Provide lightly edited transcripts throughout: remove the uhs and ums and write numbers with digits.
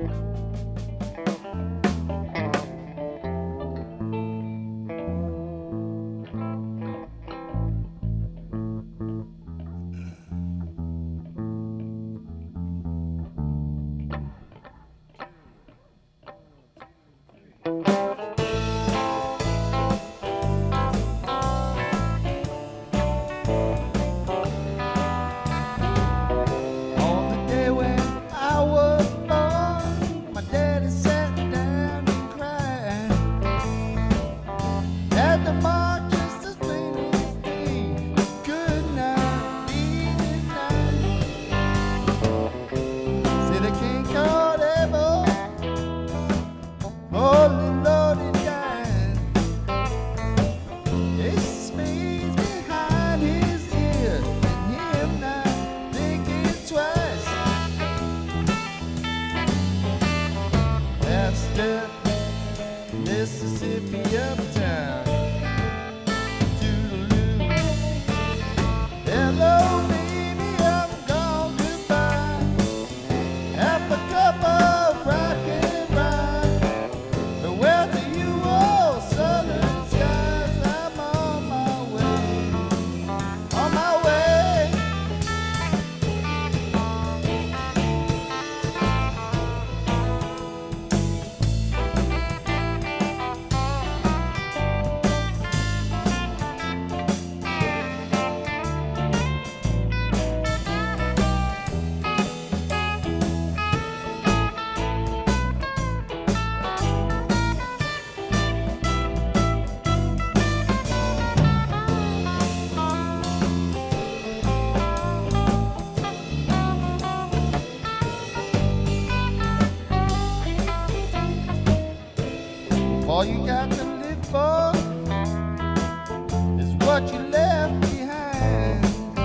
Mississippi uptown, Toodaloo. Hello, baby, I'm gone goodbye. Have a cup of rock and rye. Farewell to you, oh southern skies. I'm on my way, on my way. All you got to live for is what you left behind.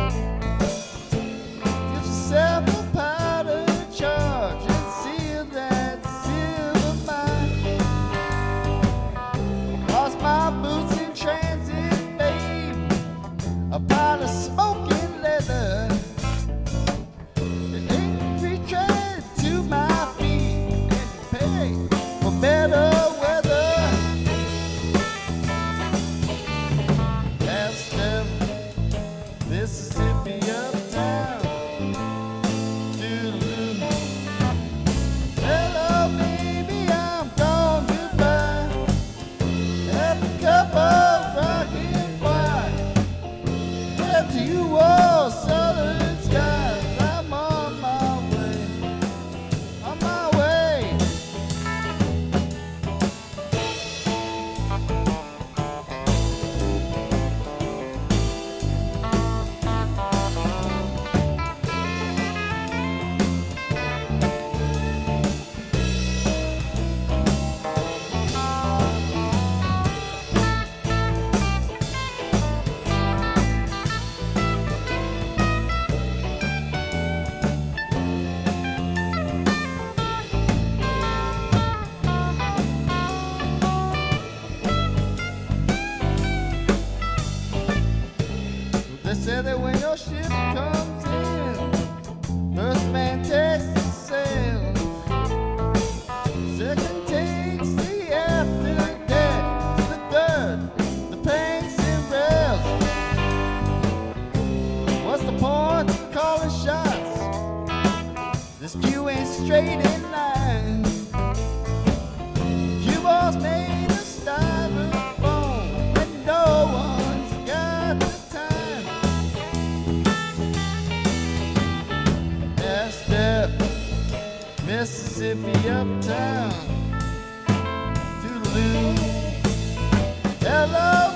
Give yourself a powder charge and seal that silver mine. Lost my boots in transit, babe, a pile of smoking leather. It ain't retread to my feet and pay for better weather. Mississippi uptown, Toodaloo. Hello, baby, I'm gone goodbye. Have a cup of rock and wine. Head to you, all southern skies. I'm on my way, on my way. They say that when your ship comes in, first man takes the sail, second takes the after deck, the third the paints and rails. What's the point of calling shots? This queue ain't straight in line. Cue balls made of styrofoam when no one's got the time. Step Mississippi uptown, Toodaloo. Hello.